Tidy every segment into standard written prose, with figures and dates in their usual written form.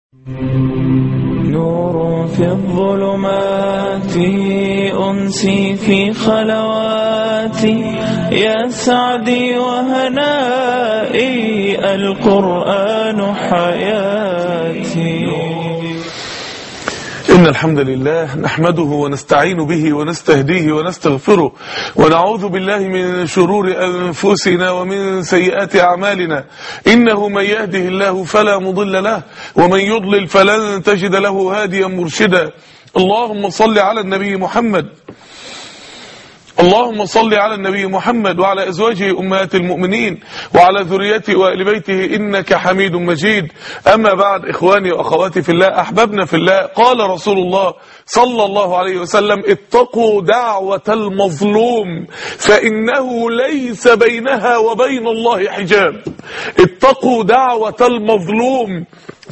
نور في الظلمات أنسي في خلواتي يا سعدي وهنائي القرآن حياتي. إن الحمد لله نحمده ونستعين به ونستهديه ونستغفره ونعوذ بالله من شرور أنفسنا ومن سيئات أعمالنا. إنه من يهده الله فلا مضل له ومن يضلل فلن تجد له هاديا مرشدا. اللهم صل على النبي محمد، اللهم صل على النبي محمد وعلى أزواجه أمهات المؤمنين وعلى ذريته وآل بيته إنك حميد مجيد. أما بعد، إخواني وأخواتي في الله، أحبابنا في الله، قال رسول الله صلى الله عليه وسلم: اتقوا دعوة المظلوم فإنه ليس بينها وبين الله حجاب. اتقوا دعوة المظلوم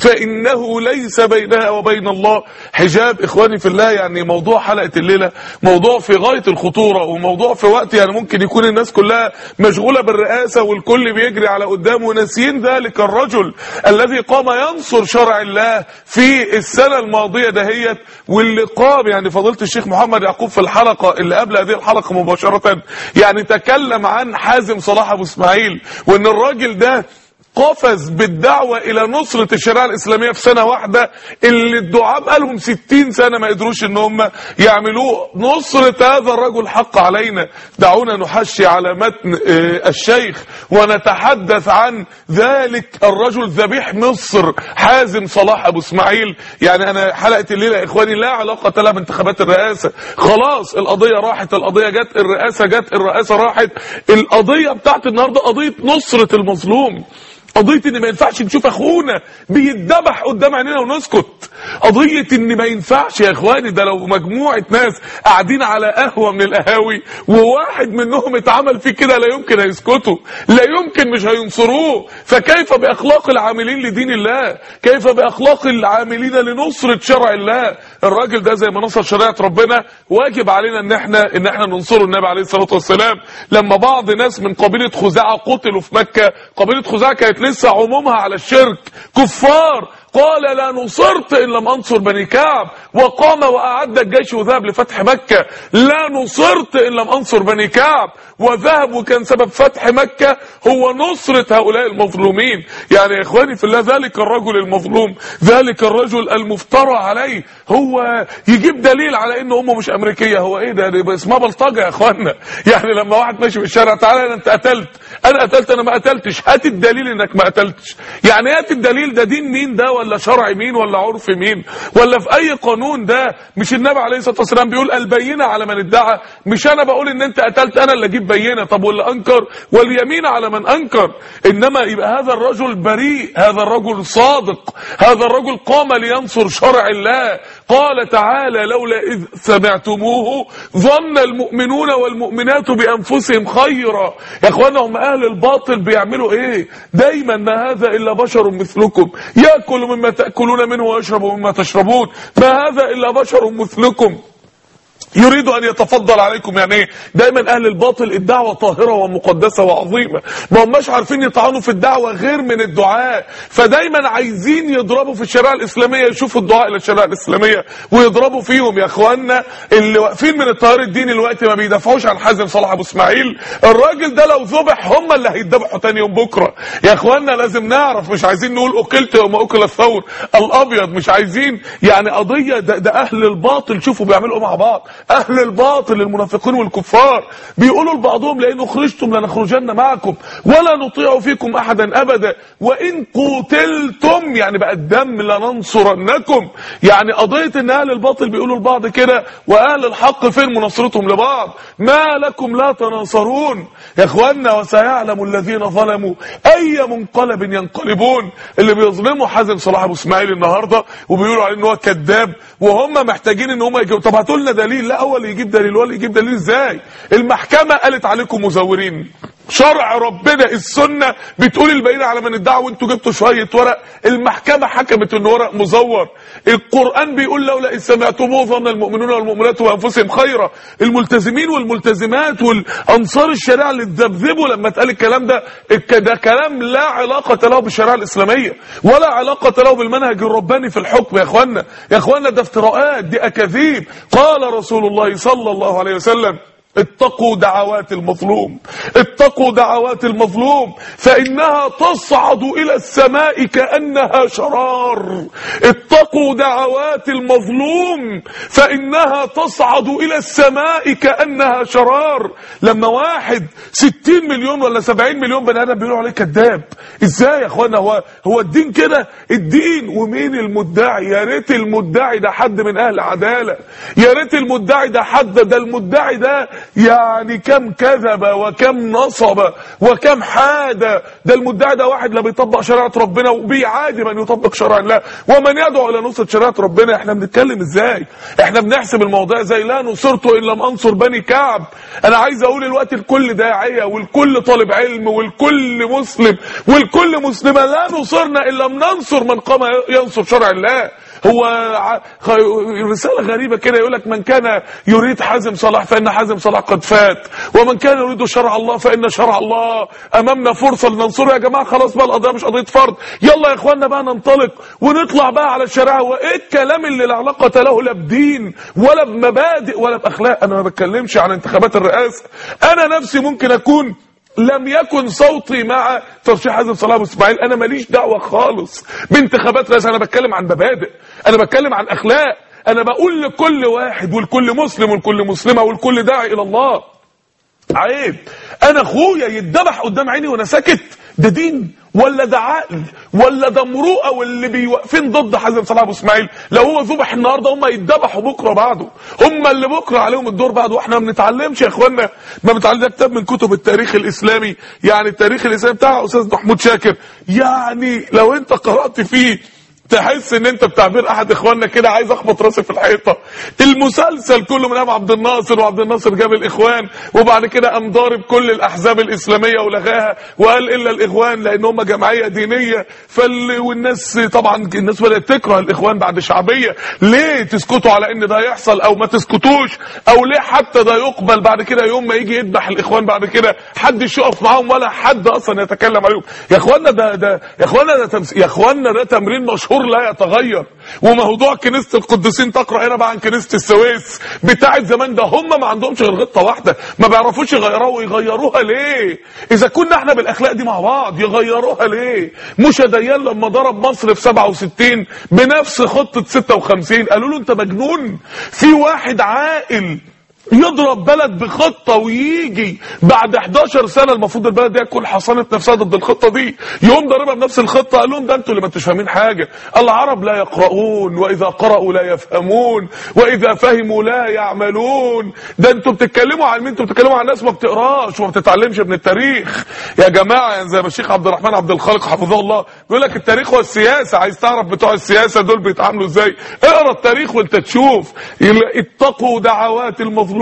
فإنه ليس بينها وبين الله حجاب. إخواني في الله، يعني موضوع حلقة الليلة موضوع في غاية الخطورة، وموضوع في وقت يعني ممكن يكون الناس كلها مشغولة بالرئاسة والكل بيجري على قدام وناسيين ذلك الرجل الذي قام ينصر شرع الله في السنة الماضية دهيت، واللي قام يعني فضيلة الشيخ محمد يعقوب في الحلقة اللي قبل هذه الحلقة مباشرة يعني تكلم عن حازم صلاح أبو اسماعيل، وإن الراجل ده قفز بالدعوة إلى نصرة الشريعة الإسلامية في سنة واحدة، اللي الدعاء بقالهم 60 سنة ما قدروش إن هم يعملوه. نصرة هذا الرجل حق علينا. دعونا نحشي على متن الشيخ ونتحدث عن ذلك الرجل ذبيح مصر حازم صلاح أبو اسماعيل. يعني أنا حلقة الليلة يا إخواني لا علاقة لها بانتخابات الرئاسة، خلاص القضية راحت، القضية جت، الرئاسة جت، الرئاسة راحت. القضية بتاعت النهاردة قضية نصرة المظلوم، قضية ان ما ينفعش نشوف اخونا بيتذبح قدام عينينا ونسكت. قضية ان ما ينفعش يا اخواني، ده لو مجموعة ناس قاعدين على قهوة من القهاوي وواحد منهم اتعمل فيه كده لا يمكن هيسكتوا، لا يمكن مش هينصروه. فكيف باخلاق العاملين لدين الله؟ كيف باخلاق العاملين لنصرة شرع الله؟ الراجل ده زي ما نصر شريعة ربنا واجب علينا ان احنا ننصره. النبي عليه الصلاة والسلام لما بعض ناس من قبيلة خزاعة قتلوا في مكة، قبيلة خزاعة كانت لسه عمومها على الشرك، كفار، قال: لا نصرت إن لم أنصر بني كعب، وقام وأعد الجيش وذهب لفتح مكة. لا نصرت إن لم أنصر بني كعب، وذهب، وكان سبب فتح مكة هو نصرة هؤلاء المظلومين. يعني يا إخواني في الله، ذلك الرجل المظلوم، ذلك الرجل المفترى عليه، هو يجيب دليل على إن أمه مش أمريكية. هو إيه ده اسمها بلطجة يا إخواننا. يعني لما واحد ماشي في الشارع: تعالى أنت قتلت، أنا قتلت، أنا ما قتلتش، هات الدليل إنك ما قتلتش. يعني هات الدليل. ده دين مين ده؟ ولا شرع مين؟ ولا عرف مين؟ ولا في اي قانون ده؟ مش النبي عليه الصلاه والسلام بيقول: البينه على من ادعى؟ مش انا بقول ان انت قتلت انا اللي اجيب بينه. طب واللي انكر؟ واليمين على من انكر. انما يبقى هذا الرجل بريء، هذا الرجل صادق، هذا الرجل قام لينصر شرع الله. قال تعالى: لولا اذ سمعتموه ظن المؤمنون والمؤمنات بانفسهم خيرا. يا اخوانا، هم اهل الباطل بيعملوا ايه؟ دايما: ما هذا الا بشر مثلكم ياكل مما تأكلون منه ويشرب مما تشربون، ما هذا إلا بشر مثلكم يريد أن يتفضل عليكم. يعني ايه؟ دايما أهل الباطل الدعوة طاهرة ومقدسة وعظيمة، ما هماش عارفين يطعنوا في الدعوة غير من الدعاء، فدايما عايزين يضربوا في الشريعة الإسلامية، يشوفوا الدعاء إلى الشريعة الإسلامية ويضربوا فيهم. يا أخوانا، اللي واقفين من التيار الديني الوقت ما بيدافعوش عن حازم صلاح أبو اسماعيل. الراجل ده لو ذبح هم اللي هيتذبحوا تاني يوم بكرة. يا أخوانا لازم نعرف، مش عايزين نقول أكلت يوم أكل الثور الأبيض، مش عايزين يعني قضية. ده أهل الباطل شوفوا بيعملوا مع بعض. أهل الباطل المنافقين والكفار بيقولوا لبعضهم: لئن أخرجتم لنخرجن معكم ولا نطيع فيكم أحدا أبدا وإن قتلتم، يعني بقى الدم لننصرنكم. يعني قضية إن أهل الباطل بيقولوا لبعض كده، وأهل الحق فين مناصرتهم لبعض؟ ما لكم لا تناصرون. يا إخواننا، وسيعلم الذين ظلموا أي منقلب ينقلبون. اللي بيظلموا حازم صلاح أبو اسماعيل النهاردة وبيقولوا عليه إن هو كذاب، وهم محتاجين إن هم يجيبوا. طب هاتوا لنا دليل. لا، هو اللي يجيب دليل. ولا يجيب دليل ازاي؟ المحكمة قالت عليكم مزورين، شرع ربنا السنة بتقول البينة على من ادعى، وانتوا جبتوا شوية ورق. المحكمة حكمت ان ورق مزور. القرآن بيقول لولا إذ سمعتموه ظن المؤمنون والمؤمنات بأنفسهم خيرا. الملتزمين والملتزمات والأنصار الشريعة اللي اتذبذبوا لما اتقال الكلام ده كلام لا علاقة له بالشريعة الإسلامية ولا علاقة له بالمنهج الرباني في الحكم. يا اخوانا ده افتراءات، دي أكاذيب. قال رسول الله صلى الله عليه وسلم اتقوا دعوات المظلوم، اتقوا دعوات المظلوم فإنها تصعد إلى السماء كأنها شرار. اتقوا دعوات المظلوم فإنها تصعد إلى السماء كأنها شرار. لما واحد 60 مليون ولا 70 مليون بني آدم بيقولوا عليه كذاب، ازاي يا اخوانا؟ هو الدين كده؟ الدين ومين المدعي؟ يا ريت المدعي ده حد من أهل عدالة، يا ريت المدعي ده حد، ده المدعي ده يعني كم كذب وكم نصب وكم حاد. ده المدعي ده واحد لا بيطبق شريعة ربنا وبيعادي من يطبق شرع الله ومن يدعو الى نصرة شريعة ربنا. احنا بنتكلم ازاي؟ احنا بنحسب الموضوع زي لا نصرت ان لم انصر بني كعب. انا عايز اقول الوقت لكل داعية ولكل طالب علم ولكل مسلم ولكل مسلمة، لا نصرنا ان لم ننصر من قام ينصر شرع الله. هو رسالة غريبة كده يقولك من كان يريد حازم صلاح فإن حازم صلاح قد فات، ومن كان يريد شرع الله فإن شرع الله أمامنا فرصة لننصره. يا جماعة خلاص بقى، القضية مش قضية فرض، يلا يا اخوانا بقى ننطلق ونطلع بقى على الشريعة. وايه الكلام اللي لا علاقة له لا بدين ولا بمبادئ ولا بأخلاق؟ انا ما بتكلمش عن انتخابات الرئاسة، انا نفسي ممكن اكون لم يكن صوتي مع ترشيح حازم صلاح ابو اسماعيل، انا ماليش دعوه خالص بانتخابات رئاسه. انا بتكلم عن مبادئ، انا بتكلم عن اخلاق. انا بقول لكل واحد ولكل مسلم ولكل مسلمه ولكل داعي الى الله، عيب انا اخويا يتذبح قدام عيني وانا ساكت؟ ده دين ولا ده عقل ولا ده مروءه؟ واللي بيوقفين ضد حازم صلاح ابو اسماعيل لو هو ذبح النهارده هم يتذبحوا بكره بعده، هم اللي بكره عليهم الدور بعده. واحنا ما بنتعلمش يا اخوانا، ما بنتعلم. ده كتاب من كتب التاريخ الاسلامي، يعني التاريخ الاسلامي بتاع استاذ محمود شاكر، يعني لو انت قرات فيه تحس ان انت بتعبير احد اخواننا كده عايز اخبط راسي في الحيطه. المسلسل كله من ابو عبد الناصر، وعبد الناصر جاب الاخوان وبعد كده قام ضارب كل الاحزاب الاسلاميه ولغاها وقال الا الاخوان لان هم جمعيه دينيه. والناس طبعا الناس بدات تكره الاخوان بعد شعبيه. ليه تسكتوا على ان ده يحصل او ما تسكتوش؟ او ليه حتى ده يقبل بعد كده يوم ما يجي يذبح الاخوان بعد كده حدش يقف معاهم ولا حد اصلا يتكلم عليهم؟ يا اخوانا ده يا اخوانا ده تمرين مشهور لا يتغير. وموضوع كنيسة القديسين تقرأ هنا بقى عن كنيسة السويس بتاعت زمان، ده هم ما عندهمش غير غطة واحدة، ما بيعرفوش يغيروها. ويغيروها ليه؟ إذا كنا احنا بالأخلاق دي مع بعض يغيروها ليه؟ موشا ديان لما ضرب مصر في 67 بنفس خطة 56 قالوا له انت مجنون؟ في واحد عاقل يضرب بلد بخطة ويجي بعد 11 سنة المفروض البلد دي تكون حصنت نفسها ضد الخطة دي، يقوم ضربها بنفس الخطة؟ قال لهم ده انتوا اللي ما انتوش فاهمين حاجة. العرب لا يقرؤون، واذا قرأوا لا يفهمون، واذا فهموا لا يعملون. ده انتوا بتتكلموا عن مين؟ انتوا بتتكلموا عن ناس ما بتقراش وما بتتعلمش من التاريخ يا جماعة. يعني زي ما الشيخ عبد الرحمن عبد الخالق حفظه الله بيقول لك التاريخ والسياسة، عايز تعرف بتوع السياسة دول بيتعاملوا ازاي؟ اقرا التاريخ وانت تشوف. اتقوا دعوات المظلوم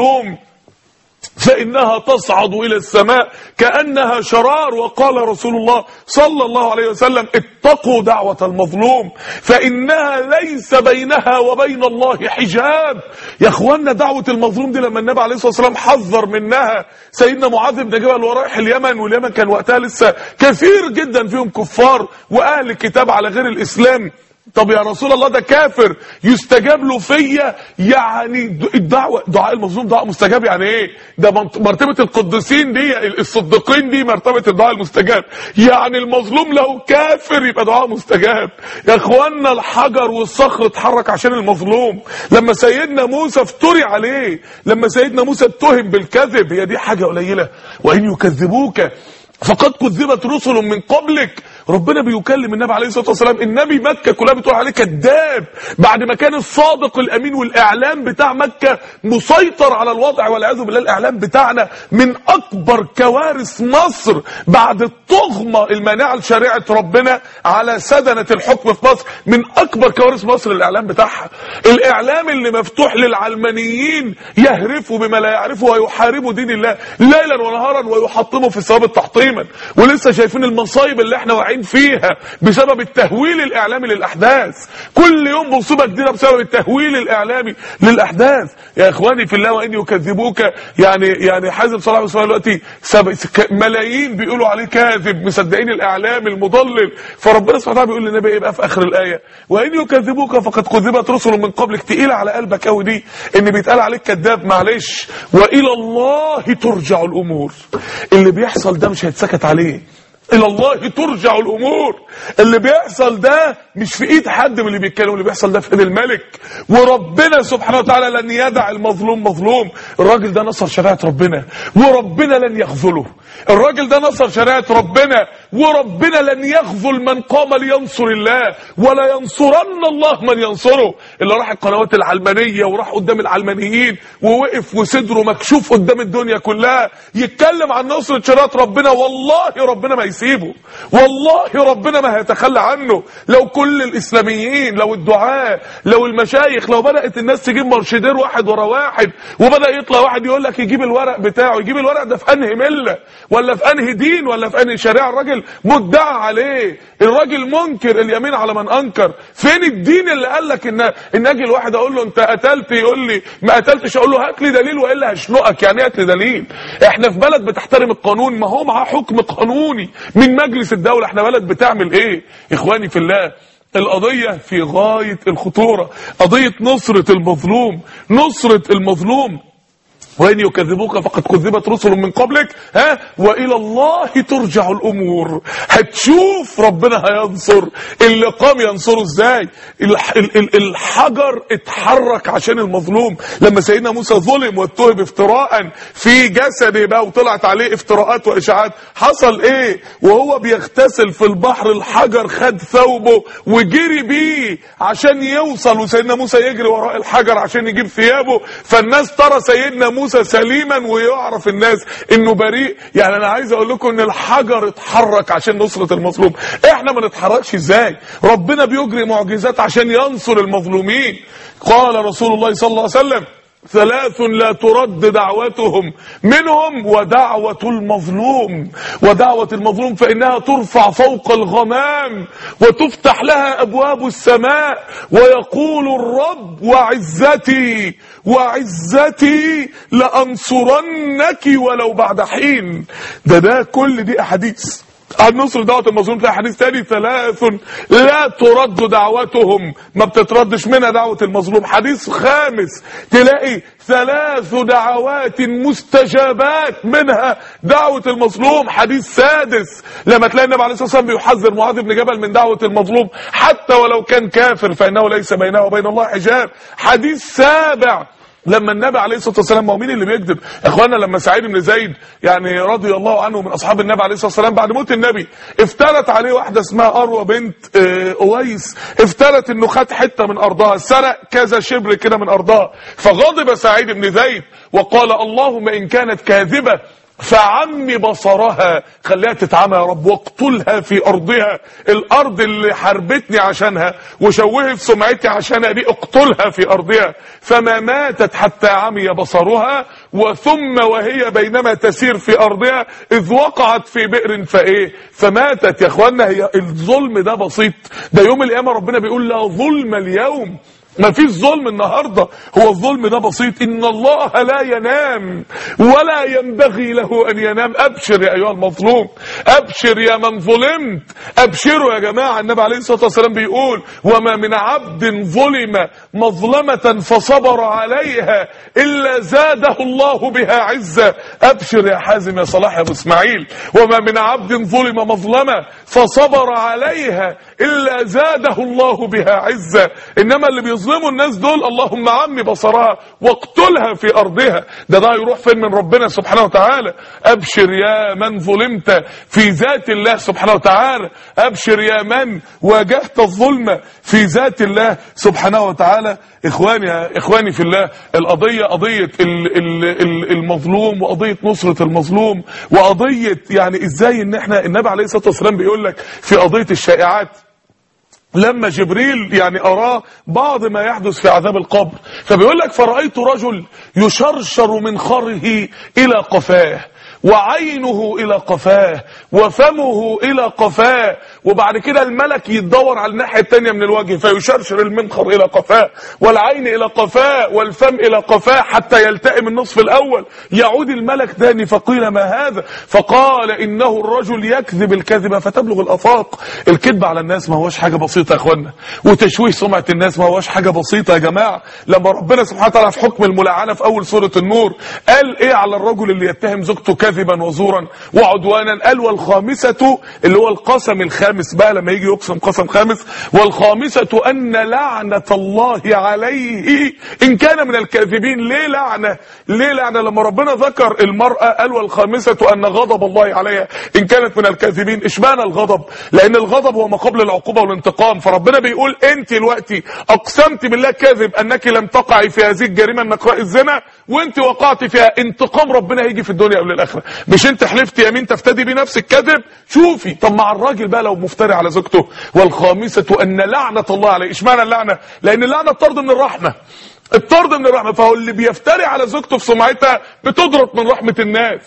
فإنها تصعد إلى السماء كأنها شرار. وقال رسول الله صلى الله عليه وسلم اتقوا دعوة المظلوم فإنها ليس بينها وبين الله حجاب. يا اخوانا دعوة المظلوم دي لما النبي عليه الصلاة والسلام حذر منها سيدنا معاذ بن جبل ورايح اليمن، واليمن كان وقتها لسه كثير جدا فيهم كفار وأهل الكتاب على غير الإسلام. طب يا رسول الله ده كافر يستجاب له فيا؟ يعني الدعوة دعاء المظلوم دعاء مستجاب يعني ايه؟ ده مرتبة القديسين دي الصديقين دي مرتبة الدعاء المستجاب. يعني المظلوم لو كافر يبقى دعاء مستجاب. يا اخوانا الحجر والصخر اتحرك عشان المظلوم. لما سيدنا موسى افتري عليه، لما سيدنا موسى اتهم بالكذب، هي دي حاجة قليلة؟ وإن يكذبوك فقد كذبت رسل من قبلك ربنا بيكلم النبي عليه الصلاه والسلام. النبي مكه كلها بتقول عليه كذاب بعد ما كان الصادق الامين، والاعلام بتاع مكه مسيطر على الوضع. والعياذ بالله الاعلام بتاعنا من اكبر كوارث مصر بعد الطغمه المانعه لشريعه ربنا على سدنه الحكم في مصر. من اكبر كوارث مصر الاعلام بتاعها، الاعلام اللي مفتوح للعلمانيين يهرفوا بما لا يعرفوا ويحاربوا دين الله ليلا ونهارا ويحطموا في الثوابت تحطيما. ولسه شايفين المصايب اللي احنا واقعين فيها بسبب التهويل الاعلامي للاحداث. كل يوم مصيبه جديده بسبب التهويل الاعلامي للاحداث. يا اخواني في الله، وان يكذبوك يعني حازم صلاح وسلام دلوقتي ملايين بيقولوا عليه كاذب، مصدقين الاعلام المضلل. فربنا سبحانه وتعالى بيقول للنبي ايه بقى في اخر الايه؟ وان يكذبوك فقد كذبت رسل من قبلك. تقيله على قلبك قوي دي ان بيتقال عليك كذاب. معلش، والى الله ترجع الامور. اللي بيحصل ده مش هيتسكت عليه، الى الله ترجع الامور. اللي بيحصل ده مش في ايد حد من اللي بيتكلموا، اللي بيحصل ده في ايد الملك. وربنا سبحانه وتعالى لن يدع المظلوم مظلوم. الراجل ده نصر شريعه ربنا وربنا لن يخذله. الراجل ده نصر شريعه ربنا وربنا لن يخذل من قام لينصر الله، ولا ينصرن الله من ينصره. اللي راح القنوات العلمانيه وراح قدام العلمانيين ووقف وصدره مكشوف قدام الدنيا كلها يتكلم عن نصرة شريعه ربنا، والله ربنا ما يسيبه، والله ربنا ما هيتخلى عنه. لو كل الاسلاميين، لو الدعاة، لو المشايخ، لو بدأت الناس تجيب مرشدين واحد ورا واحد، وبدأ يطلع واحد يقول لك يجيب الورق بتاعه، يجيب الورق ده في انهي مله ولا في انهي دين ولا في انهي شريعه؟ الراجل مدعى عليه، الراجل منكر اليمين على من انكر. فين الدين اللي قال لك ان اجي الواحد اقول له انت قتلت، يقول لي ما قتلتش، اقول له هات لي دليل والا هشنقك. يعني هات لي دليل. احنا في بلد بتحترم القانون، ما هو معاه حكم قانوني من مجلس الدوله. احنا بلد بتعمل ايه؟ اخواني في الله، القضية في غاية الخطورة، قضية نصرة المظلوم، نصرة المظلوم. وإن يكذبوك فقد كذبت رسل من قبلك وإلى الله ترجع الأمور. هتشوف ربنا هينصر. اللي قام ينصره ازاي؟ الحجر اتحرك عشان المظلوم. لما سيدنا موسى ظلم واتهم افتراء في جسده بقى وطلعت عليه افتراءات وإشاعات، حصل ايه؟ وهو بيغتسل في البحر الحجر خد ثوبه وجري بيه عشان يوصل، وسيدنا موسى يجري وراء الحجر عشان يجيب ثيابه. فالناس ترى سيدنا موسى سليما ويعرف الناس انه بريء. يعني انا عايز اقول لكم ان الحجر اتحرك عشان نصرة المظلوم. احنا ما نتحركش ازاي؟ ربنا بيجري معجزات عشان ينصر المظلومين. قال رسول الله صلى الله عليه وسلم: ثلاث لا ترد دعوتهم، منهم ودعوة المظلوم. ودعوة المظلوم فإنها ترفع فوق الغمام وتفتح لها أبواب السماء، ويقول الرب: وعزتي وعزتي لأنصرنك ولو بعد حين. ده كل دي أحاديث عن نصر دعوة المظلوم. تلاقي حديث تاني: ثلاث لا ترد دعوتهم، ما بتتردش منها دعوة المظلوم. حديث خامس تلاقي ثلاث دعوات مستجابات منها دعوة المظلوم. حديث سادس لما تلاقي النبي عليه الصلاة والسلام بيحذر معاذ بن جبل من دعوة المظلوم حتى ولو كان كافر فإنه ليس بينه وبين الله حجاب. حديث سابع لما النبي عليه الصلاه والسلام، ما هو مين اللي بيكذب اخوانا؟ لما سعيد بن زيد يعني رضي الله عنه من اصحاب النبي عليه الصلاه والسلام بعد موت النبي افترت عليه واحده اسمها اروى بنت اويس، افترت انه خد حته من ارضها، سرق كذا شبر كده من ارضها. فغضب سعيد بن زيد وقال: اللهم ان كانت كاذبه فعمي بصرها، خليها تتعمى يا رب، واقتلها في ارضها. الارض اللي حاربتني عشانها وشوهت سمعتي عشانها دي اقتلها في ارضها. فما ماتت حتى عمي بصرها، وثم وهي بينما تسير في ارضها اذ وقعت في بئر فماتت. يا اخوانا، هي الظلم ده بسيط؟ ده يوم القيامه ربنا بيقول: لا ظلم اليوم، ما فيش ظلم النهارده. هو الظلم ده بسيط. ان الله لا ينام ولا ينبغي له ان ينام. ابشر يا ايها المظلوم، ابشر يا من ظلمت، ابشروا يا جماعه. النبي عليه الصلاه والسلام بيقول: وما من عبد ظلم مظلمه فصبر عليها الا زاده الله بها عزه. ابشر يا حازم، يا صلاح، يا ابو اسماعيل. وما من عبد ظلم مظلمه فصبر عليها الا زاده الله بها عزه. انما اللي يظلموا الناس دول اللهم عمي بصرها واقتلها في ارضها. ده هيروح فين من ربنا سبحانه وتعالى؟ ابشر يا من ظلمت في ذات الله سبحانه وتعالى، ابشر يا من واجهت الظلم في ذات الله سبحانه وتعالى. اخواني في الله، القضيه قضيه المظلوم، وقضيه نصره المظلوم، وقضيه يعني ازاي ان احنا النبي عليه الصلاه والسلام بيقول لك في قضيه الشائعات لما جبريل يعني أراه بعض ما يحدث في عذاب القبر، فبيقول لك فرأيت رجل يشرشر من خره إلى قفاه، وعينه إلى قفاه، وفمه إلى قفاه، وبعد كده الملك يتدور على الناحية التانية من الوجه فيشرشر المنخر إلى قفاه، والعين إلى قفاه، والفم إلى قفاه، حتى يلتئم النصف الأول. يعود الملك تاني فقيل ما هذا؟ فقال إنه الرجل يكذب الكذبة فتبلغ الآفاق. الكذب على الناس ما هوش حاجة بسيطة يا اخوانا، وتشويه سمعة الناس ما هوش حاجة بسيطة يا جماعة. لما ربنا سبحانه وتعالى في حكم الملاعنة في أول سورة النور قال إيه على الرجل اللي يتهم زوجته كذبا وزورا وعدوانا؟ قال والخامسة، اللي هو القسم الخامس بقى لما يجي يقسم قسم خامس، والخامسة أن لعنة الله عليه إن كان من الكاذبين. ليه لعنة؟ ليه لعنة؟ لما ربنا ذكر المرأة قال والخامسة أن غضب الله عليها إن كانت من الكاذبين. اشمعنى الغضب؟ لأن الغضب هو ما قبل العقوبة والانتقام. فربنا بيقول انت دلوقتي اقسمت بالله كاذب انك لم تقعي في هذه الجريمه النقراء الزنا، وانت وقعت فيها، انتقام ربنا هيجي في الدنيا قبل الاخره. مش انت حلفت يمين تفتدي بنفسك كذب؟ شوفي طب مع الراجل بقى لو مفتري على زوجته، والخامسه ان لعنه الله عليه. اشمعنى اللعنه؟ لان اللعنه الطرد من الرحمه، الطرد من الرحمه. فهو اللي بيفتري على زوجته في سمعتها بتطرد من رحمه الناس،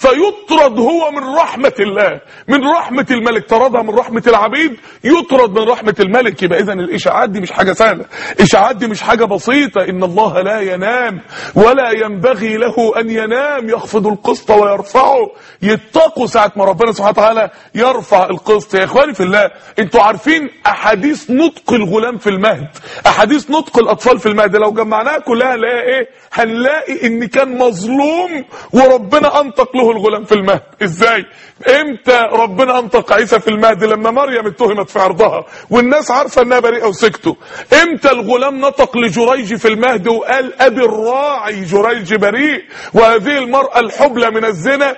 فيطرد هو من رحمه الله، من رحمه الملك. طردها من رحمه العبيد، يطرد من رحمه الملك. يبقى اذا الاشاعات دي مش حاجه سهله، الاشاعات دي مش حاجه بسيطه. ان الله لا ينام ولا ينبغي له ان ينام، يخفض القسط ويرفعه. يتقوا ساعه ما ربنا سبحانه وتعالى يرفع القسط. يا اخواني في الله، انتوا عارفين احاديث نطق الغلام في المهد، احاديث نطق الاطفال في المهد لو جمعناها كلها هنلاقي ايه؟ هنلاقي ان كان مظلوم وربنا انطق له الغلام في المهد. ازاي؟ امتى ربنا انطق عيسى في المهد؟ لما مريم اتهمت في عرضها والناس عارفه انها بريئه وسكتوا. امتى الغلام نطق لجريج في المهد وقال ابي الراعي جريج بريء؟ وهذه المراه الحبلى من الزنا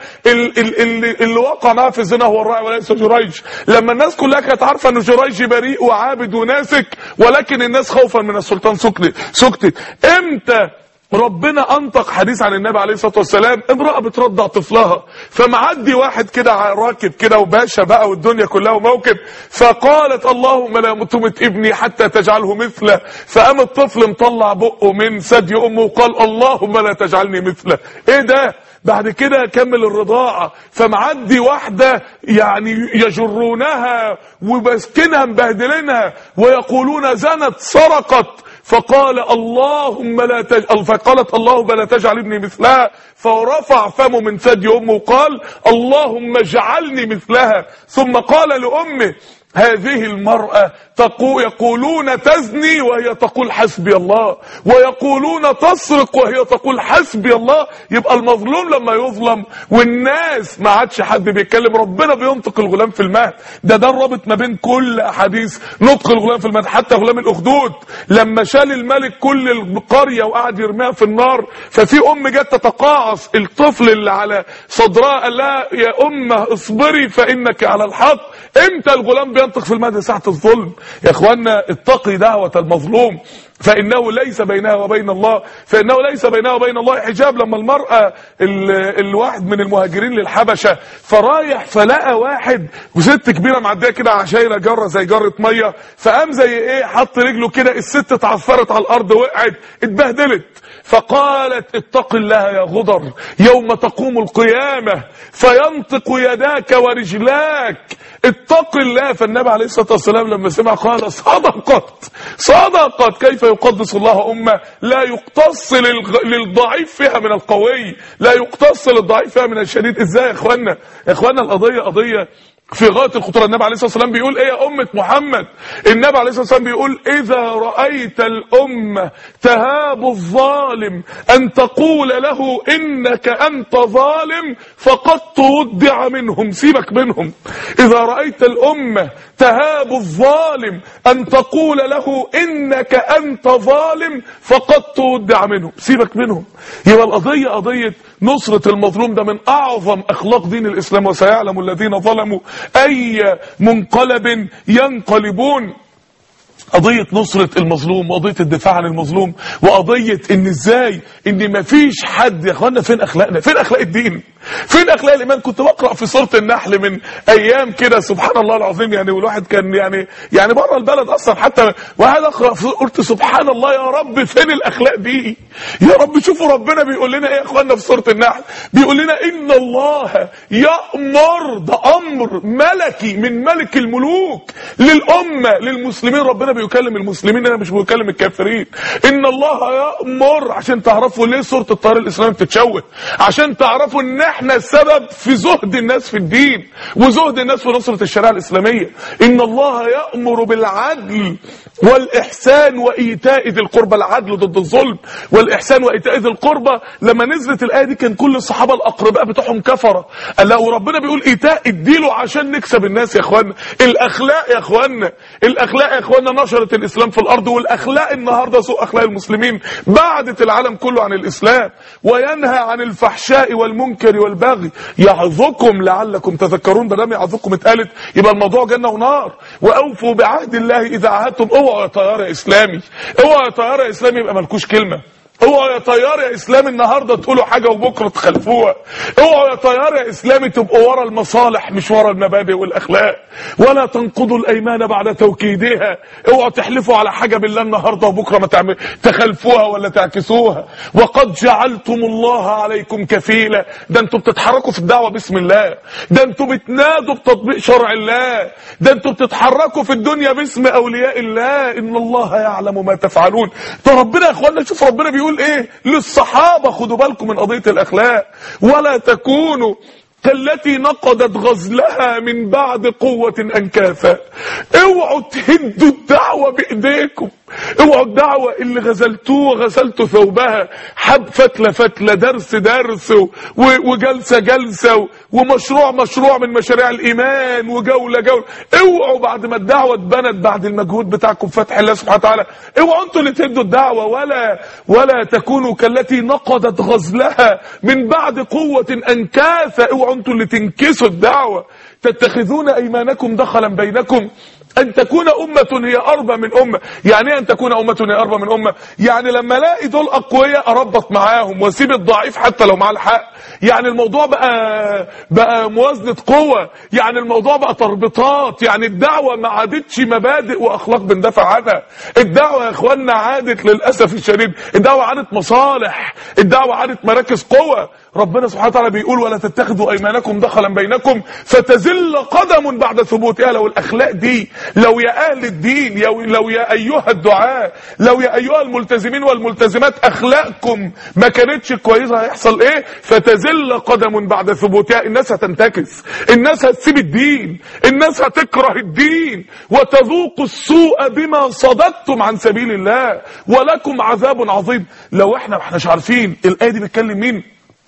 اللي وقع معها في الزنا هو الراعي وليس جريج. لما الناس كلها كانت عارفه ان جريج بريء وعابد وناسك، ولكن الناس خوفا من السلطان سكتت. امتى ربنا انطق حديث عن النبي عليه الصلاه والسلام؟ امراه بترضع طفلها، فمعدي واحد كده راكب كده وباشا بقى والدنيا كلها وموكب، فقالت اللهم لا تمت ابني حتى تجعله مثله. فقام الطفل مطلع بقه من ثدي امه وقال اللهم لا تجعلني مثله. ايه ده؟ بعد كده كمل الرضاعة، فمعدي واحدة يعني يجرونها وبسكنها مبهدلينها ويقولون زنت سرقت، فقال اللهم لا فقالت اللهم لا تجعل ابني مثلها، فرفع فمه من ثدي امه وقال اللهم اجعلني مثلها. ثم قال لامه هذه المرأة يقولون تزني وهي تقول حسبي الله، ويقولون تسرق وهي تقول حسبي الله. يبقى المظلوم لما يظلم والناس ما عادش حد بيتكلم، ربنا بينطق الغلام في المهد. ده الرابط ما بين كل احاديث نطق الغلام في المهد. حتى غلام الاخدود لما شال الملك كل القرية وقعد يرميها في النار، ففي ام جت تتقاعس الطفل اللي على صدرها قال لها يا امه اصبري فانك على الحق. امتى الغلام بينطق في المهد؟ ساعة الظلم. يا اخوانا اتقي دعوة المظلوم فإنه ليس بينها وبين الله حجاب. لما المرأة الواحد من المهاجرين للحبشة فرايح فلقى واحد وست كبيرة معدية كده عشايرة جرة زي جرة مية، فقام زي ايه حط رجله كده، الست اتعثرت على الارض وقعت اتبهدلت. فقالت اتق الله يا غدر يوم تقوم القيامة فينطق يداك ورجلاك، اتق الله. فالنبي عليه الصلاة والسلام لما سمع قال صدقت. كيف يقدس الله أمة لا يقتص للضعيف فيها من القوي، لا يقتص للضعيف فيها من الشديد؟ ازاي يا اخوانا؟ القضية قضية في غاية الخطورة. النبي عليه الصلاة والسلام بيقول ايه يا أمة محمد؟ النبي عليه الصلاة والسلام بيقول إذا رأيت الأمة تهاب الظالم أن تقول له إنك أنت ظالم فقد تودع منهم. سيبك منهم. إذا رأيت الأمة تهاب الظالم أن تقول له إنك أنت ظالم فقد تودع منهم. سيبك منهم. يبقى القضية قضية نصرة المظلوم، ده من أعظم أخلاق دين الإسلام. وسيعلم الذين ظلموا أي منقلب ينقلبون. قضية نصرة المظلوم وقضية الدفاع عن المظلوم وقضية ان ازاي ان مفيش حد يا اخوانا. فين اخلاقنا؟ فين اخلاق الدين؟ فين اخلاق الايمان؟ كنت بقرأ في سورة النحل من ايام كده سبحان الله العظيم، يعني والواحد كان يعني بره البلد اصلا، حتى واحد اقرأ قلت سبحان الله يا رب فين الاخلاق دي يا رب؟ شوفوا ربنا بيقول لنا ايه يا اخوانا في سورة النحل. بيقول لنا ان الله يأمر، ده امر ملكي من ملك الملوك للامة للمسلمين. ربنا بيكلم المسلمين، انا مش بيكلم الكافرين. ان الله يأمر، عشان تعرفوا ليه سورة التيار الاسلامي بتتشوه، عشان تعرفوا ان احنا السبب في زهد الناس في الدين وزهد الناس في نصرة الشريعة الاسلامية. ان الله يأمر بالعدل والإحسان وإيتاء ذي القربى. العدل ضد الظلم والإحسان وإيتاء ذي القربى. لما نزلت الآية دي كان كل الصحابة الأقرباء بتوعهم كفرة. قال لا، وربنا بيقول إيتاء اديله عشان نكسب الناس يا إخوانا. الأخلاق يا إخوانا، الأخلاق يا إخوانا نشرت الإسلام في الأرض. والأخلاق النهاردة سوء أخلاق المسلمين بعدت العالم كله عن الإسلام. وينهى عن الفحشاء والمنكر والبغي يعظكم لعلكم تذكرون. بدل يعظكم اتقالت يبقى الموضوع جنة ونار. وأوفوا بعهد الله إذا عاهدتم. اوعوا يا طيار يا اسلامي، اوعوا يا طيار يا اسلامي يبقى مالكوش كلمه. اوعوا يا طيار يا اسلامي النهارده تقولوا حاجه وبكره تخلفوها. اوعوا يا طيار يا اسلامي تبقوا ورا المصالح مش ورا المبادئ والاخلاق. ولا تنقضوا الايمان بعد توكيدها. اوعوا تحلفوا على حاجه بالله النهارده وبكره ما تخلفوها ولا تعكسوها. وقد جعلتم الله عليكم كفيلا. ده انتوا بتتحركوا في الدعوه باسم الله، ده انتوا بتنادوا بتطبيق شرع الله، ده انتوا بتتحركوا في الدنيا باسم اولياء الله. ان الله يعلم ما تفعلون. ده ربنا يا اخوانا، شوف ربنا بيقول ايه للصحابة، خدوا بالكم من قضية الاخلاق. ولا تكونوا كالتي نقضت غزلها من بعد قوة انكاثا. اوعوا تهدوا الدعوة بايديكم. اوعوا الدعوة اللي غسلتوا ثوبها، حب فتلة فتلة، درس درس وجلسة جلسة ومشروع من مشاريع الايمان وجولة جولة. اوعوا بعد ما الدعوة اتبنت بعد المجهود بتاعكم فتح الله سبحانه وتعالى، اوعوا انتوا اللي تهدوا الدعوة. ولا تكونوا كالتي نقضت غزلها من بعد قوة انكاثا. اوعوا انتوا اللي تنكسوا الدعوة. تتخذون ايمانكم دخلا بينكم ان تكون امة هي اربى من امة. يعني ايه ان تكون امة هي اربى من امة؟ يعني لما الاقي دول اقوياء اربط معاهم واسيب الضعيف حتى لو معاه الحق. يعني الموضوع بقى موازنة قوة. يعني الموضوع بقى تربطات. يعني الدعوة ما عادتش مبادئ واخلاق بندافع عنها. الدعوة يا اخوانا عادت للاسف الشديد، الدعوة عادت مصالح، الدعوة عادت مراكز قوة. ربنا سبحانه وتعالى بيقول ولا تتخذوا ايمانكم دخلا بينكم فتزل قدم بعد ثبوتها. لو الاخلاق دي، لو يا اهل الدين، لو يا ايها الدعاة، لو يا ايها الملتزمين والملتزمات اخلاقكم ما كانتش كويسه، هيحصل ايه؟ فتزل قدم بعد ثبوتها. الناس هتنتكس، الناس هتسيب الدين، الناس هتكره الدين، وتذوقوا السوء بما صددتم عن سبيل الله ولكم عذاب عظيم. لو احنا مش عارفين الايه دي بتكلم مين،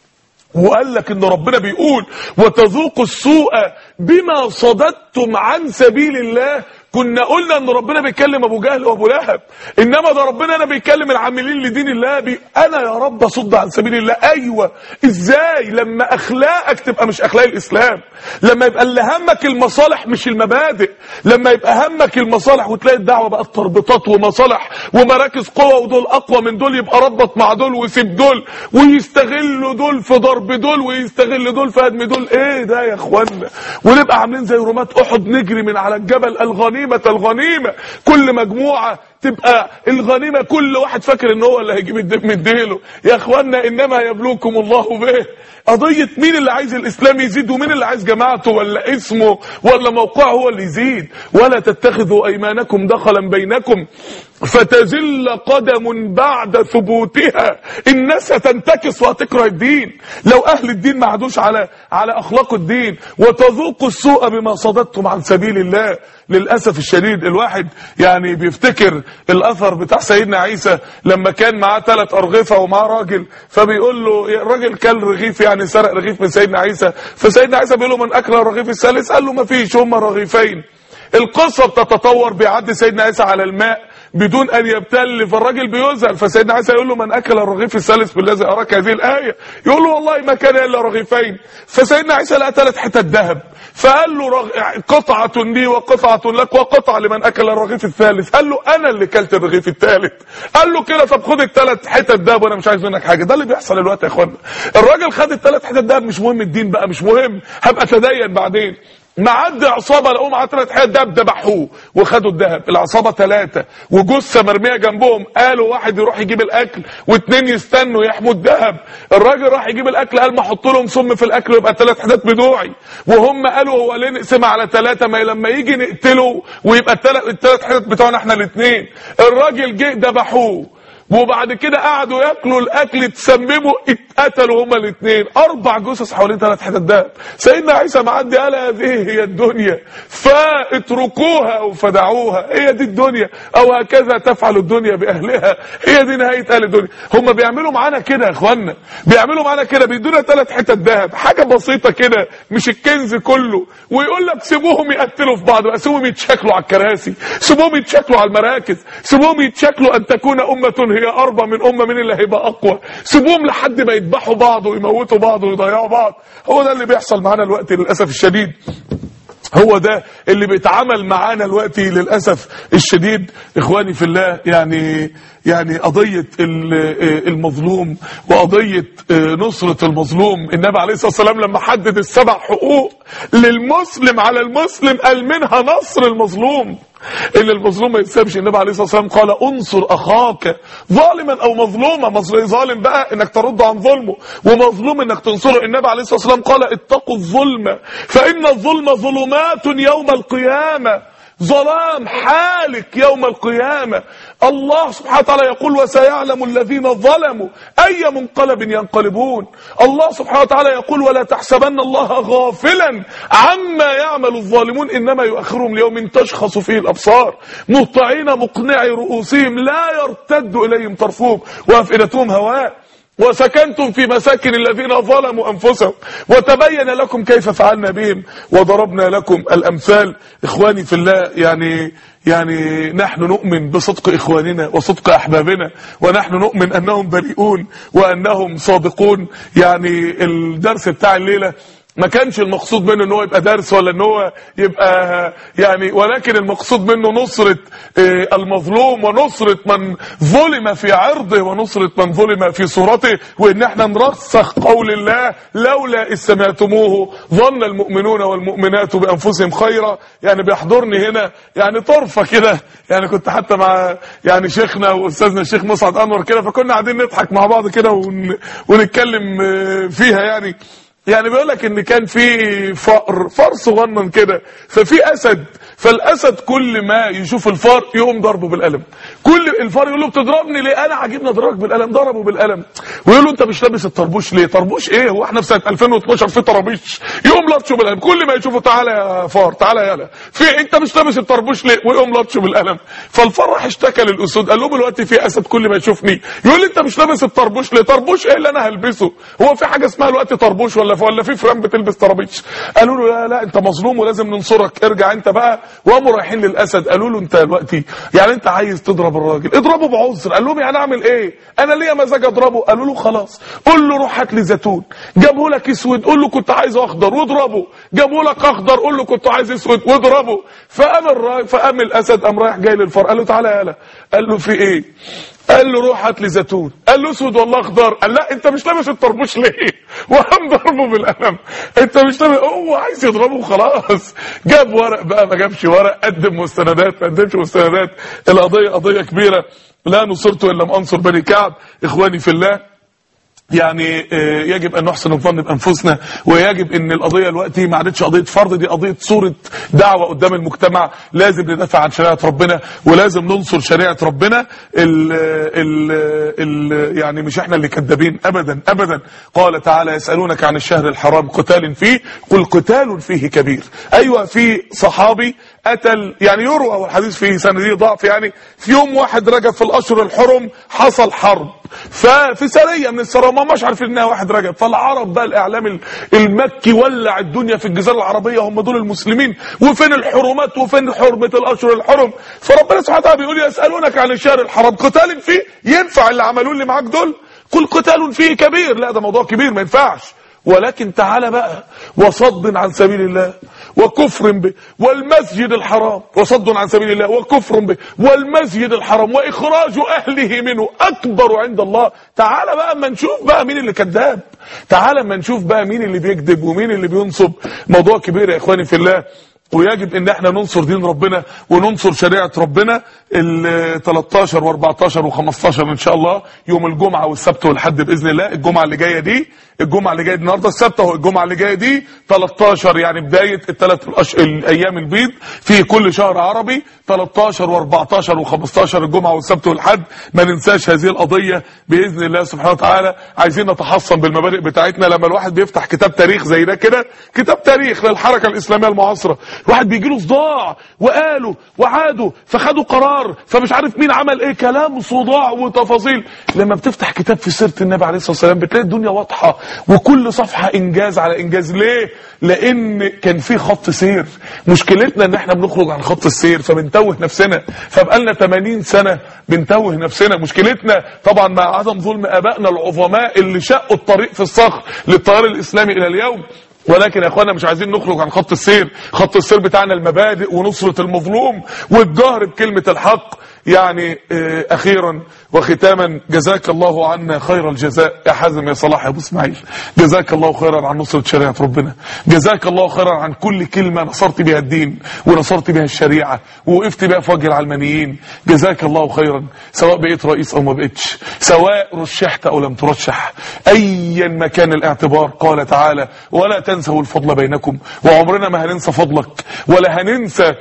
وقال لك ان ربنا بيقول وتذوقوا السوء بما صددتم عن سبيل الله، كنا قلنا ان ربنا بيكلم ابو جهل وابو لهب. انما ده ربنا انا بيكلم العاملين لدين الله. انا يا رب اصد عن سبيل الله. ايوه، ازاي؟ لما اخلاقك تبقى مش اخلاق الاسلام، لما يبقى اللي همك المصالح مش المبادئ، لما يبقى همك المصالح وتلاقي الدعوه بقت تربطات ومصالح ومراكز قوه، ودول اقوى من دول يبقى ربط مع دول ويسيب دول، ويستغلوا دول في ضرب دول ويستغل دول في هدم دول. ايه ده يا اخوانا؟ ونبقى عاملين زي رماة احد نجري من على الجبل الغنيمة. كل مجموعة تبقى الغنيمة، كل واحد فاكر ان هو اللي هيجيب الدب من ديله. يا اخوانا انما يبلوكم الله به. قضية مين اللي عايز الاسلام يزيد ومين اللي عايز جماعته ولا اسمه ولا موقعه هو اللي يزيد. ولا تتخذوا ايمانكم دخلا بينكم فتزل قدم بعد ثبوتها. الناس هتنتكس وهتكره الدين لو اهل الدين ما عادوش على اخلاق الدين، وتذوقوا السوء بما صددتم عن سبيل الله. للاسف الشديد الواحد يعني بيفتكر الاثر بتاع سيدنا عيسى لما كان معاه 3 أرغفة ومعاه راجل، فبيقول له الراجل كل رغيف، يعني سرق رغيف من سيدنا عيسى، فسيدنا عيسى بيقول له من اكل الرغيف الثالث؟ قال له ما فيش، هم رغيفين. القصة بتتطور، بيعدي سيدنا عيسى على الماء بدون ان يبتل، فالراجل بيزعل، فسيدنا عيسى يقول له من اكل الرغيف الثالث بالذي اراك هذه الايه؟ يقول له والله ما كان الا رغيفين. فسيدنا عيسى لقى 3 حتت ذهب، فقال له قطعه لي وقطعه لك وقطعه لمن اكل الرغيف الثالث. قال له انا اللي كلت الرغيف الثالث. قال له كده طب خد ال3 حتت ذهب وانا مش عايز منك حاجه. ده اللي بيحصل دلوقتي يا اخوانا. الراجل خد ال3 حتت ذهب، مش مهم الدين بقى، مش مهم، هبقى اتدين بعدين. معدي عصابه لقوا معاه 3 حتت دهب، ذبحوه وخدوا الذهب. العصابه 3 وجثه مرميه جنبهم، قالوا واحد يروح يجيب الاكل و2 يستنوا يحموا الذهب. الراجل راح يجيب الاكل، قال ما احط لهم سم في الاكل ويبقى 3 حتت بتوعي. وهم قالوا هو ليه نقسمها على 3؟ ما لما يجي نقتله ويبقى ال3 حتت بتوعنا احنا الاثنين. الراجل جه ذبحوه، وبعد كده قعدوا ياكلوا الاكل، اتسمموا، اتقتلوا هما الاثنين. 4 جثث حوالين 3 حتت دهب. سيدنا عيسى معدي قال هذه هي الدنيا فاتركوها او فدعوها. هي دي الدنيا، او هكذا تفعل الدنيا باهلها. هي دي نهايه اهل الدنيا. هم بيعملوا معانا كده يا اخوانا، بيعملوا معانا كده، بيدونا 3 حتت دهب، حاجه بسيطه كده، مش الكنز كله، ويقول لك سيبوهم يقتلوا في بعض، سيبوهم يتشكلوا على الكراسي، سيبوهم يتشكلوا على المراكز، سيبوهم يتشكلوا ان تكون امه هي أربع من أمة، من اللي هيبقى أقوى. سيبوهم لحد ما يذبحوا بعض ويموتوا بعض ويضيعوا بعض. هو ده اللي بيحصل معانا الوقت للأسف الشديد. هو ده اللي بيتعامل معانا الوقت للأسف الشديد. إخواني في الله، يعني قضية المظلوم وقضية نصرة المظلوم، النبي عليه الصلاة والسلام لما حدد ال7 حقوق للمسلم على المسلم قال منها نصر المظلوم، ان المظلوم ما يتسابش. النبي عليه الصلاه والسلام قال انصر اخاك ظالما او مظلوما. ظالم بقى انك ترد عن ظلمه، ومظلوم انك تنصره. النبي عليه الصلاه والسلام قال اتقوا الظلم فان الظلم ظلمات يوم القيامه. ظلام حالك يوم القيامة. الله سبحانه وتعالى يقول وسيعلم الذين ظلموا أي منقلب ينقلبون. الله سبحانه وتعالى يقول ولا تحسبن الله غافلا عما يعمل الظالمون إنما يؤخرهم ليوم تشخص فيه الأبصار مهطعين مقنعي رؤوسهم لا يرتد إليهم طرفهم وأفئدتهم هواء وسكنتم في مساكن الذين ظلموا أنفسهم وتبين لكم كيف فعلنا بهم وضربنا لكم الأمثال. إخواني في الله، يعني نحن نؤمن بصدق إخواننا وصدق أحبابنا، ونحن نؤمن أنهم بريئون وأنهم صادقون. يعني الدرس بتاع الليلة ما كانش المقصود منه ان هو يبقى درس ولا ان هو يبقى ولكن المقصود منه نصرة المظلوم ونصرة من ظلم في عرضه ونصرة من ظلم في صورته، وان احنا نرسخ قول الله لولا إذ سمعتموه ظن المؤمنون والمؤمنات بأنفسهم خيرا. يعني بيحضرني هنا طرفة كده، كنت حتى مع شيخنا واستاذنا الشيخ مسعد انور كده، فكنا قاعدين نضحك مع بعض كده ونتكلم فيها. يعني بيقول لك ان كان في فار صغنن كده، ففي اسد، فالاسد كل ما يشوف الفار يقوم ضربه بالقلم. كل الفار يقول له بتضربني ليه؟ انا عاجبني اضربك بالقلم. ضربه بالقلم ويقول له انت مش لابس الطربوش ليه؟ طربوش ايه؟ هو احنا في سنه 2012 في طرابيش؟ يقوم لطشه بالقلم. كل ما يشوفه تعالى يا فار، تعالى يالا، في انت مش لابس الطربوش ليه؟ ويقوم لطشه بالقلم. فالفار راح اشتكى للاسود، قال له دلوقتي في اسد كل ما يشوفني يقول لي انت مش لابس الطربوش ليه؟ طربوش ايه اللي انا هلبسه؟ هو في حاجه اسمها دلوقتي طربوش ولا في فران بتلبس طرابيش؟ قالوا له لا انت مظلوم ولازم ننصرك، ارجع انت بقى. وقاموا رايحين للاسد قالوا له انت دلوقتي انت عايز تضرب الراجل، اضربه بعذر. قال لهم اعمل ايه؟ انا ليا مزاج اضربه. قالوا له خلاص قول له روح هات لي زيتون. جابه لك اسود قول له كنت عايز اخضر واضربه. جابه لك اخضر قول له كنت عايز اسود واضربه. فقام الاسد قام رايح جاي للفار قال له تعالى يالا. قال له في ايه؟ قال له روح هات لي زيتون. قال له اسود والله اخضر. قال لا انت مش لابس الطربوش ليه؟ وقام ضربه بالقلم. انت مش لابس. هو عايز يضربه خلاص. جاب ورق بقى، ما جابش ورق، قدم مستندات، ما قدمش مستندات. القضيه قضيه كبيره. لا نصرت الا لم انصر بني كعب. اخواني في الله، يعني يجب ان نحسن الظن بانفسنا، ويجب ان القضيه دلوقتي ما عادتش قضيه فرض، دي قضيه صوره دعوه قدام المجتمع. لازم ندافع عن شريعه ربنا، ولازم ننصر شريعه ربنا. يعني مش احنا اللي كذابين ابدا ابدا. قال تعالى: يسالونك عن الشهر الحرام قتال فيه قل قتال فيه كبير. ايوه، في صحابي قتل، يعني يروى والحديث فيه سنديه ضعف، يعني في يوم واحد رجب في الاشهر الحرم حصل حرب، ففي سريه من السرايا ما مش عارفين انها واحد رجب، فالعرب بقى الاعلام المكي ولع الدنيا في الجزيره العربيه، هم دول المسلمين، وفين الحرمات وفين حرمه الاشهر الحرم. فربنا سبحانه وتعالى بيقول: يسالونك عن الشهر الحرام قتال فيه. ينفع اللي عملوه اللي معاك دول؟ قل قتال فيه كبير. لا، ده موضوع كبير ما ينفعش. ولكن تعالى بقى: وصد عن سبيل الله وكفر به والمسجد الحرام، وصد عن سبيل الله وكفر به والمسجد الحرام واخراج اهله منه اكبر عند الله. تعالى بقى اما نشوف بقى مين اللي كذاب، تعالى اما نشوف بقى مين اللي بيكذب ومين اللي بينصب. موضوع كبير يا اخواني في الله، ويجب ان احنا ننصر دين ربنا وننصر شريعه ربنا. ال 13 و14 و15 ان شاء الله يوم الجمعه والسبت والحد باذن الله. الجمعه اللي جايه دي النهارده السبت اهو، الجمعه اللي جايه دي 13 يعني بدايه الايام البيض في كل شهر عربي. 13 و14 و15 الجمعه والسبت والحد. ما ننساش هذه القضيه باذن الله سبحانه وتعالى. عايزين نتحصن بالمبادئ بتاعتنا. لما الواحد بيفتح كتاب تاريخ زي ده كده، كتاب تاريخ للحركه الاسلاميه المعاصره، الواحد بيجي له صداع، وقالوا وعادوا فخدوا قرار فمش عارف مين عمل ايه، كلام صداع وتفاصيل. لما بتفتح كتاب في سيره النبي عليه الصلاه والسلام بتلاقي الدنيا واضحه، وكل صفحه انجاز على انجاز. ليه؟ لان كان في خط سير. مشكلتنا ان احنا بنخرج عن خط السير فبنتوه نفسنا، فبقالنا 80 سنه بنتوه نفسنا. مشكلتنا طبعا مع عدم ظلم ابائنا العظماء اللي شقوا الطريق في الصخر للتيار الاسلامي الى اليوم. ولكن يا اخوانا مش عايزين نخرج عن خط السير. خط السير بتاعنا المبادئ ونصرة المظلوم والجهر بكلمة الحق. يعني اخيرا وختاما، جزاك الله عنا خير الجزاء يا حازم يا صلاح يا ابو اسماعيل. جزاك الله خيرا عن نصرة شريعة ربنا. جزاك الله خيرا عن كل كلمة نصرت بها الدين ونصرت بها الشريعة ووقفت بها في وجه العلمانيين. جزاك الله خيرا، سواء بقيت رئيس او ما بقيتش، سواء رشحت او لم ترشح، ايا ما كان الاعتبار. قال تعالى: ولا تنسوا الفضل بينكم. وعمرنا ما هننسى فضلك ولا هننسى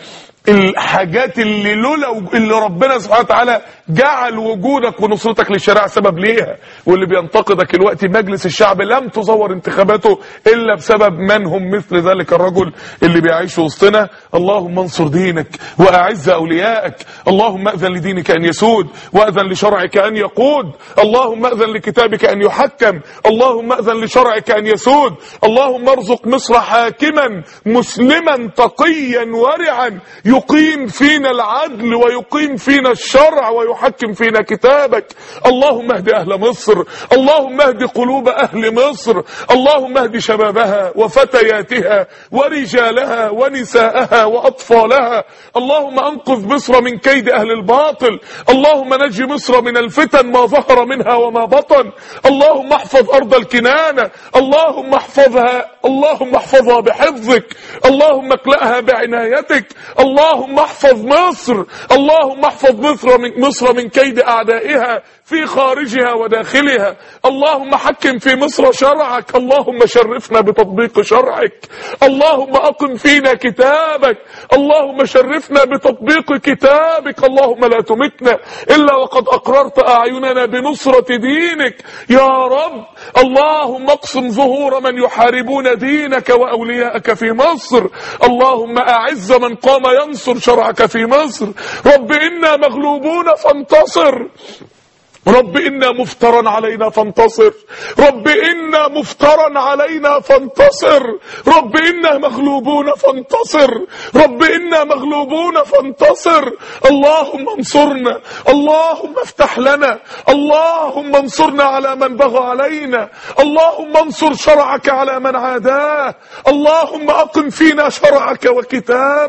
الحاجات اللي لولا اللي ربنا سبحانه وتعالى جعل وجودك ونصرتك للشريعه سبب ليها. واللي بينتقدك الوقت مجلس الشعب لم تزور انتخاباته الا بسبب من هم مثل ذلك الرجل اللي بيعيش وسطنا. اللهم انصر دينك واعز اوليائك. اللهم اذن لدينك ان يسود، واذن لشرعك ان يقود. اللهم اذن لكتابك ان يحكم. اللهم اذن لشرعك ان يسود. اللهم ارزق مصر حاكما مسلما تقيا ورعا يقيم فينا العدل ويقيم فينا الشرع ويحكم فينا كتابك. اللهم اهد اهل مصر. اللهم اهد قلوب اهل مصر. اللهم اهد شبابها وفتياتها ورجالها ونساءها واطفالها. اللهم انقذ مصر من كيد اهل الباطل. اللهم نجي مصر من الفتن ما ظهر منها وما بطن. اللهم احفظ ارض الكنانة. اللهم احفظها بحفظك. اللهم اكلأها بعنايتك. اللهم احفظ مصر. اللهم احفظ مصر من كيد اعدائها في خارجها وداخلها. اللهم حكم في مصر شرعك. اللهم شرفنا بتطبيق شرعك. اللهم اقم فينا كتابك. اللهم شرفنا بتطبيق كتابك. اللهم لا تمتنا الا وقد اقررت اعيننا بنصرة دينك يا رب. اللهم اقسم ظهور من يحاربون دينك واولياءك في مصر. اللهم اعز من قام ينصر شرعك في مصر. رب إنا مغلوبون فانتصر. رب إنا مفترا علينا فانتصر. رب إنا مفترا علينا فانتصر. رب إنا مغلوبون فانتصر. رب إنا مغلوبون فانتصر. اللهم انصرنا. اللهم افتح لنا. اللهم انصرنا على من بغى علينا. اللهم انصر شرعك على من عاداه. اللهم أقم فينا شرعك وكتابك.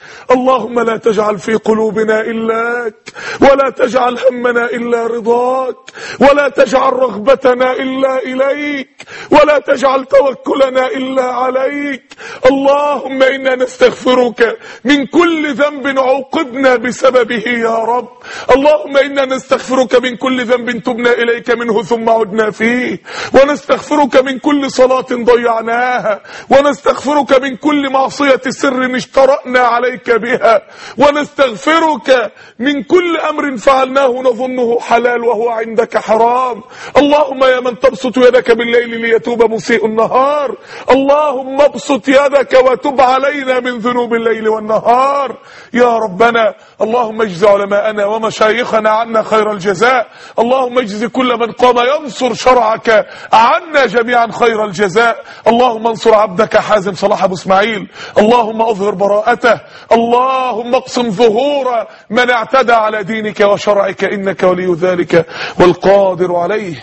اللهم لا تجعل في قلوبنا إلاك، ولا تجعل همنا إلا رضاك، ولا تجعل رغبتنا إلا إليك، ولا تجعل توكلنا إلا عليك. اللهم إنا نستغفرك من كل ذنب عوقبنا بسببه يا رب. اللهم إنا نستغفرك من كل ذنب تبنا إليك منه ثم عدنا فيه، ونستغفرك من كل صلاة ضيعناها، ونستغفرك من كل معصية سر اشترأنا عليك بها، ونستغفرك من كل أمر فعلناه نظنه حلال وهو عندك حرام. اللهم يا من تبسط يدك بالليل ليتوب مسيء النهار، اللهم ابسط يدك وتب علينا من ذنوب الليل والنهار يا ربنا. اللهم اجز علماءنا ومشايخنا عنا خير الجزاء، اللهم اجز كل من قام ينصر شرعك عنا جميعا خير الجزاء. اللهم انصر عبدك حازم صلاح ابو اسماعيل، اللهم اظهر براءته، اللهم اقسم ظهور من اعتدى على دينك وشرعك، انك ولي ذلك والقادر عليه.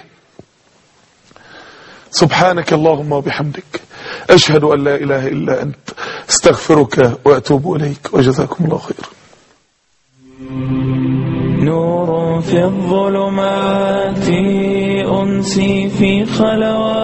سبحانك اللهم وبحمدك، اشهد ان لا اله الا انت، استغفرك واتوب اليك، وجزاكم الله خيرا. نور في الظلمات أنسي في خلوات